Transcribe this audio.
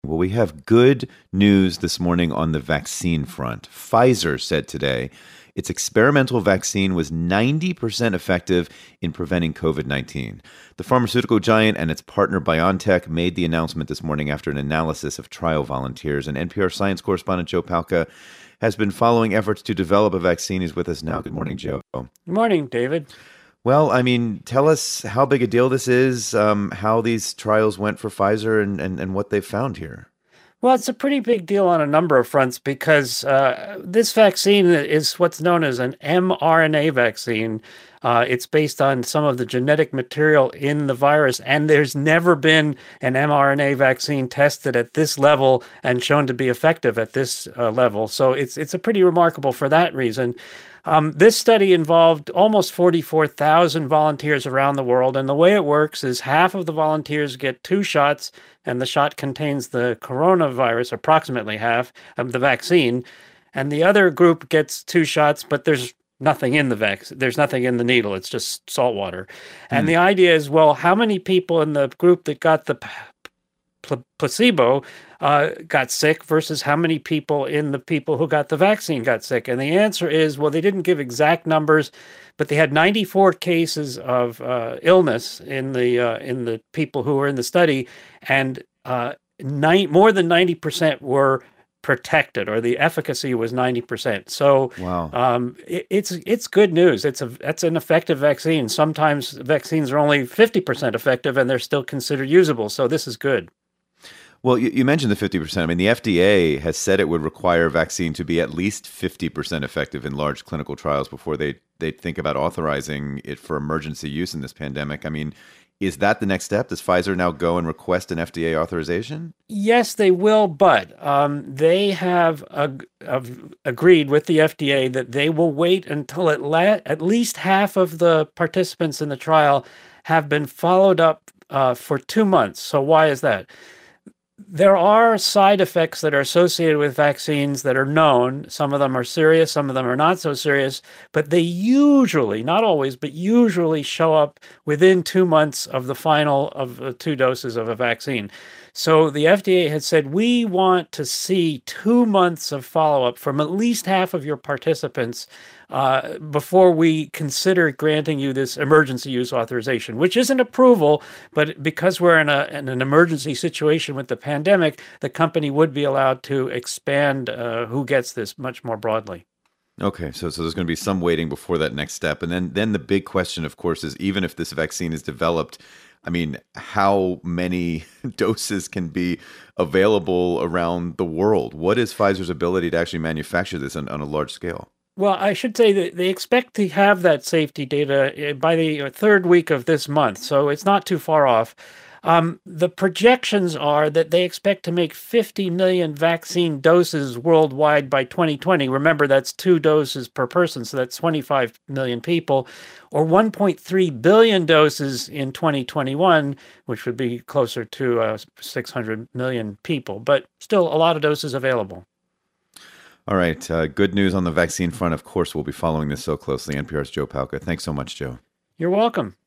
Well, we have good news this morning on the vaccine front. Pfizer said today its experimental vaccine was 90% effective in preventing COVID 19. The pharmaceutical giant and its partner BioNTech made the announcement this morning after an analysis of trial volunteers. And NPR science correspondent Joe Palca has been following efforts to develop a vaccine. He's with us now. Good morning, Joe. Good morning, David. Well, I mean, tell us how big a deal this is, how these trials went for Pfizer, and what they've found here. Well, it's a pretty big deal on a number of fronts because this vaccine is what's known as an mRNA vaccine. It's based on some of the genetic material in the virus, and there's never been an mRNA vaccine tested at this level and shown to be effective at this level. So it's a pretty remarkable for that reason. This study involved almost 44,000 volunteers around the world, and the way it works is half of the volunteers get two shots, and the shot contains the coronavirus, approximately half of the vaccine, and the other group gets two shots, but there's nothing in the vaccine. There's nothing in the needle. It's just salt water. And the idea is, well, how many people in the group that got the placebo got sick versus how many people in the people who got the vaccine got sick? And the answer is, well, they didn't give exact numbers, but they had 94 cases of illness in the people who were in the study, and more than 90% were protected, or the efficacy was 90%. So Wow. it's good news. That's an effective vaccine. Sometimes vaccines are only 50% effective and they're still considered usable. So this is good. Well, you mentioned the 50%. I mean, the FDA has said it would require a vaccine to be at least 50% effective in large clinical trials before they think about authorizing it for emergency use in this pandemic. I mean, is that the next step? Does Pfizer now go and request an FDA authorization? Yes, they will, but they have agreed with the FDA that they will wait until at least half of the participants in the trial have been followed up for 2 months. So why is that? There are side effects that are associated with vaccines that are known. Some of them are serious, some of them are not so serious, but they usually, not always, but usually show up within 2 months of the final of 2 doses of a vaccine. So the FDA had said, we want to see 2 months of follow-up from at least half of your participants before we consider granting you this emergency use authorization, which isn't approval, but because we're in an emergency situation with the pandemic, the company would be allowed to expand who gets this much more broadly. Okay, so there's going to be some waiting before that next step. And then the big question, of course, is even if this vaccine is developed, I mean, how many doses can be available around the world? What is Pfizer's ability to actually manufacture this on a large scale? Well, I should say that they expect to have that safety data by the third week of this month, so it's not too far off. The projections are that they expect to make 50 million vaccine doses worldwide by 2020. Remember, that's 2 doses per person, so that's 25 million people, or 1.3 billion doses in 2021, which would be closer to 600 million people, but still a lot of doses available. All right, good news on the vaccine front. Of course, we'll be following this so closely. NPR's Joe Palca. Thanks so much, Joe. You're welcome.